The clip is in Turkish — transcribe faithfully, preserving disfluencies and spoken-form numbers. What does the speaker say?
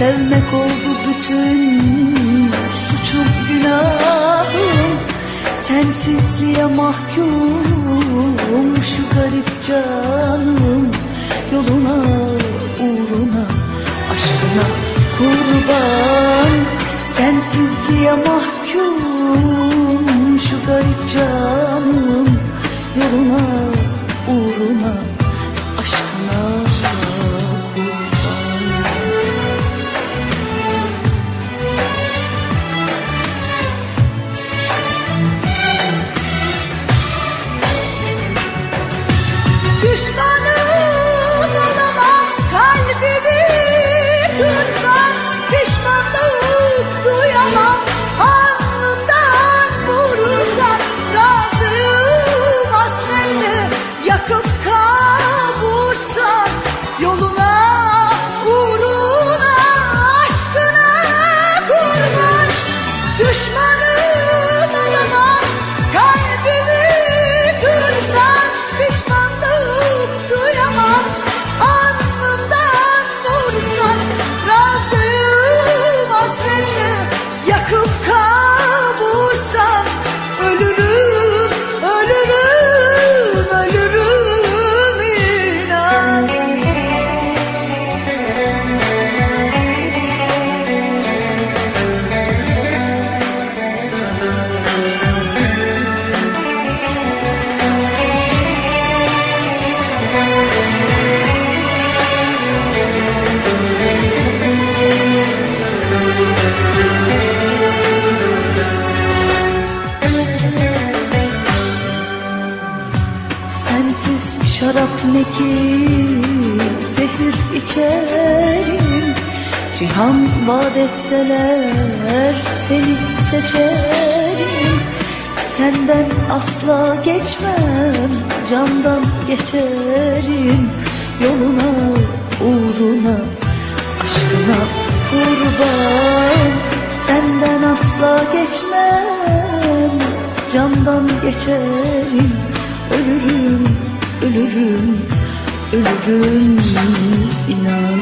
Sevmek oldu bütün suçum günahım. Sensizliğe mahkum şu garip canım. Yoluna, uğruna, aşkına kurban. Sensizliğe mahkum şu garip canım. Yoluna, uğruna, aşkına kurban. Düşmanım olamam, kalbimi kırsan pişmanlık duyamam. Alnımdan vurursan razıyım hasretle. Yakıp kavursan yoluna, uğruna, aşkına kurban. Düşmanım olamam, kalbimi kırsan pişmanlık duyamam. Alnımdan vursan razıyım hasretle. Yakıp kavursan ölürüm, ölürüm, ölürüm inan. Sensiz şarap ne ki, zehir içerim. Cihan vaat etseler seni seçerim. Senden asla geçmem, candan geçerim. Yoluna, uğruna, aşkına kurban. Senden asla geçmem, candan geçerim. Ölürüm, ölürüm, ölürüm inan.